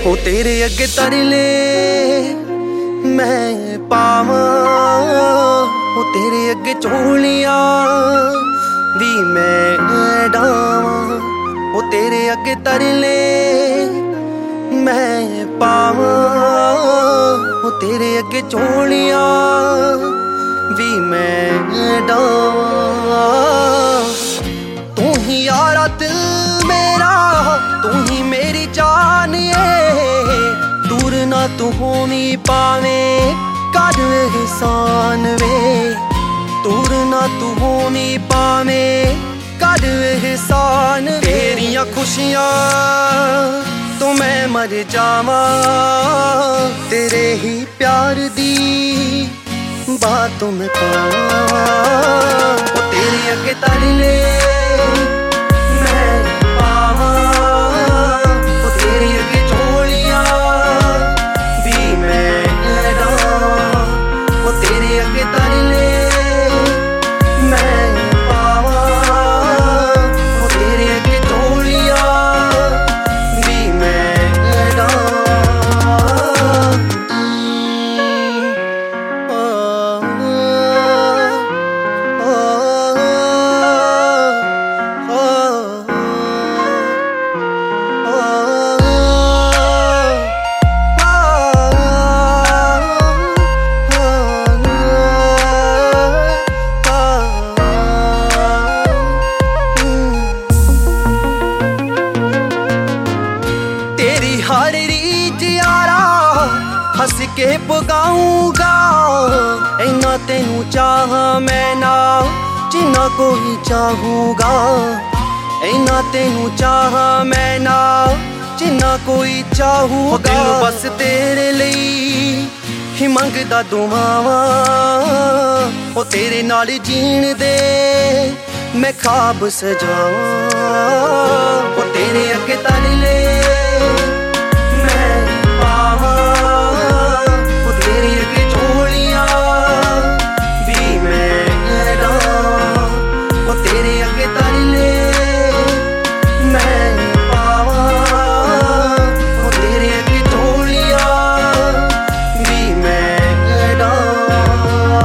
हो तेरे अगे तरले मैं पावां, हो तेरे अगे झोलियां भी मैं डावां। हो तेरे अगे तरले मैं पावां, हो तेरे अगे झोलियां भी मैं डावां। तू ही यारा दिल मेरा, तू ही मेरी जान है। दूर ना तू होनी पावे कर एहसान वे, दूर ना तू होनी पावे कर एहसान। तेरियां खुशियां तो मैं मर जावां, तेरे ही प्यार दी बात मैं पावां। ओ तेरे अगे तरले मैं पावां, ओ तेरे अगे झोलियां भी मैं डावां। ओ तेरे अगे तरले मैं पावां, ओ तेरे अगे झोलियां भी मैं डावां। तेरी हर रीत यारा हंस के पगाऊंगा, इन्ना तेनू चाह मैं ना जिन्ना कोई चाहूगा। इन्ना तेनू चाह मैं ना जिन्ना कोई चाहूगा। दिल बस तेरे लिए ही मंगदा दुआवां, ओ तेरे नाल जीण दे मैं ख्वाब सजावां। ओ तेरे अगे तरले मैं पावां, ओ तेरे अगे झोलियां भी मैं डावां। ओ तेरे अगे तरले मैं पावां, ओ तेरे अगे झोलियां भी मैं डावां।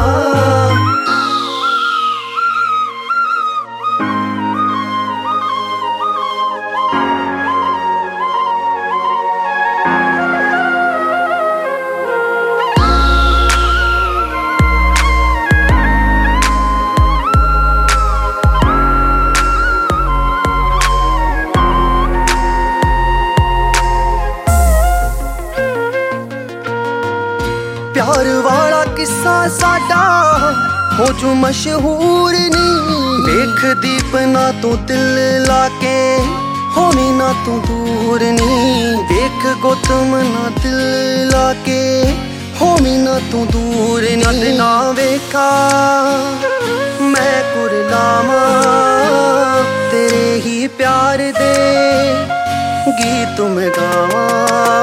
प्यार वाला किस्सा साडा हो जो मशहूर नी, देख दीप ना तू दिल लाके होनी ना तू दूर नी। देख गौतम ना दिल लाके होनी ना तू दूर नी। ना वेखा मैं कुरलावां, तेरे ही प्यार दे गीत मैं गावां।